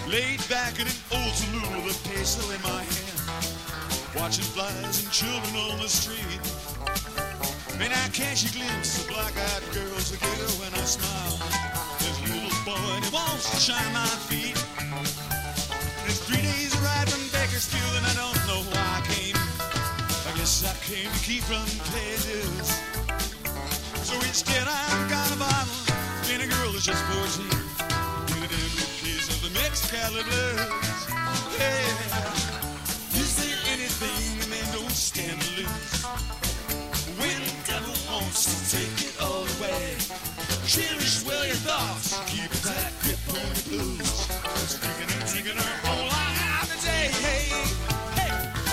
Laid back in an old saloon with a peso in my hand, watching flies and children on the street. And I catch a glimpse of black-eyed girls again when I smile. There's a little boy and he wants to shine my feet. It's 3 days ride from Bakersfield and I don't know why I came. I guess I came to keep from pleasures. So instead I've got a bottle and a girl is just 14. With every piece of the Mexicali blues. Yeah. Is there anything a man don't stand to lose? When the devil wants to take it all away, cherish well your thoughts, keep a tight grip on the blues. Drinking her all I have today. Hey, hey.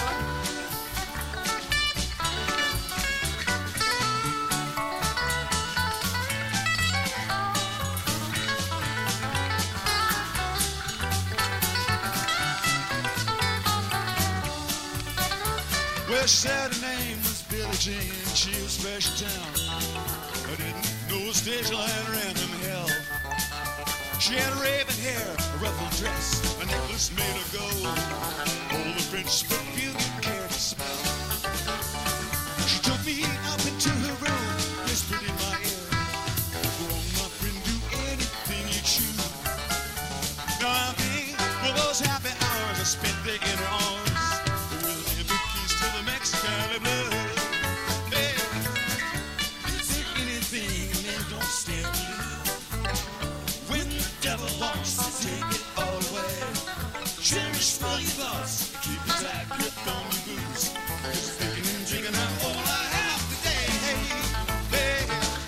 Well, she said her name was Billie Jean, she was fresh in town. I didn't know a station line ran from hell. She had raven hair, a ruffled dress, a necklace made of gold, all the French perfume you care to smell. She took me up into her room, whispered in my ear, "Go on, my friend, do anything you choose." Now I think for those happy hours I spent there in her arms, with every piece to the Mexicali blues. Hey, is there anything men don't stand to lose? When the devil wants to take it all away, cherish all your thoughts, keep a tight grip on your boots. Just thinking and drinking out all I have today. Hey, hey.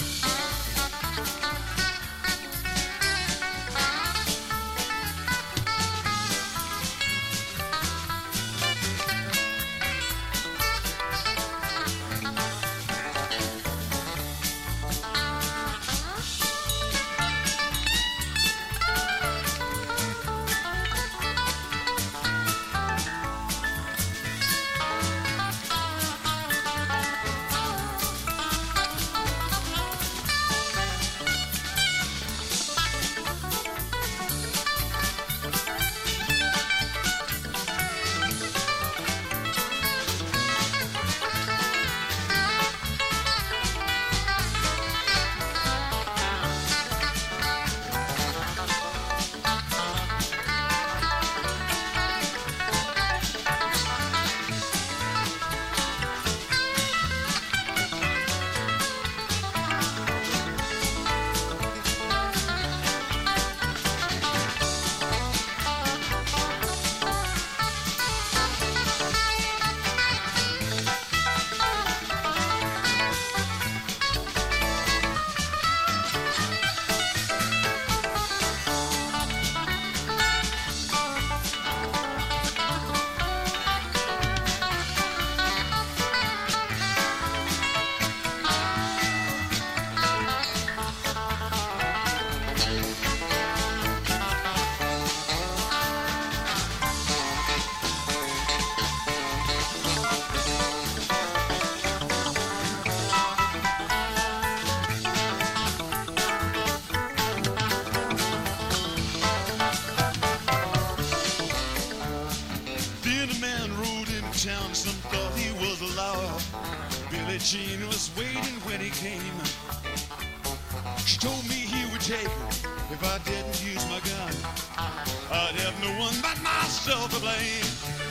Town, some thought he was a law. Billie Jean was waiting when he came. She told me he would take her if I didn't use my gun. I'd have no one but myself to blame.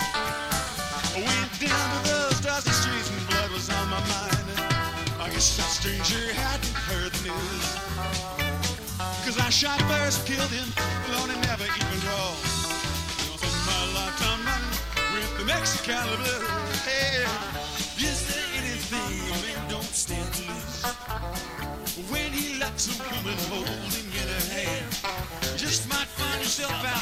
I went down to those dusty streets and blood was on my mind. I guess that stranger hadn't heard the news, 'cause I shot first, killed him, alone and never even crawled. Spent my lifetime running with the Mexicali blues. Hey, is there anything a man don't stand to lose? When he lets a woman hold him in her hand, just might find yourself